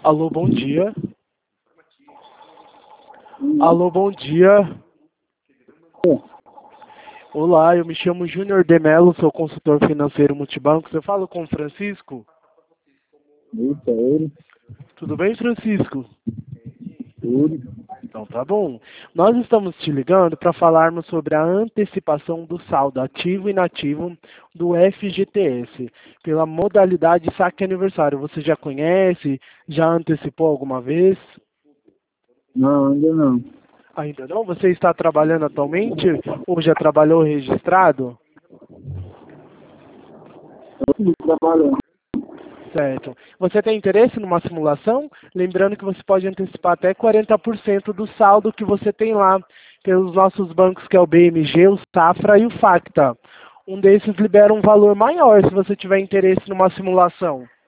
Alô, bom dia. Alô, bom dia. Olá, eu me chamo Júnior de Mello, sou consultor financeiro multibanco. Eu falo com o Francisco? Isso, é ele. Tudo bem, Francisco? Tudo. Então tá bom. Nós estamos te ligando para falarmos sobre a antecipação do saldo ativo e inativo do FGTS, pela modalidade saque aniversário. Você já conhece? Já antecipou alguma vez? Não, ainda não. Ainda não? Você está trabalhando atualmente ou já trabalhou registrado? Eu estou trabalhando. Certo. Você tem interesse numa simulação? Lembrando que você pode antecipar até 40% do saldo que você tem lá pelos nossos bancos, que é o BMG, o Safra e o Facta. Um desses libera um valor maior se você tiver interesse numa simulação.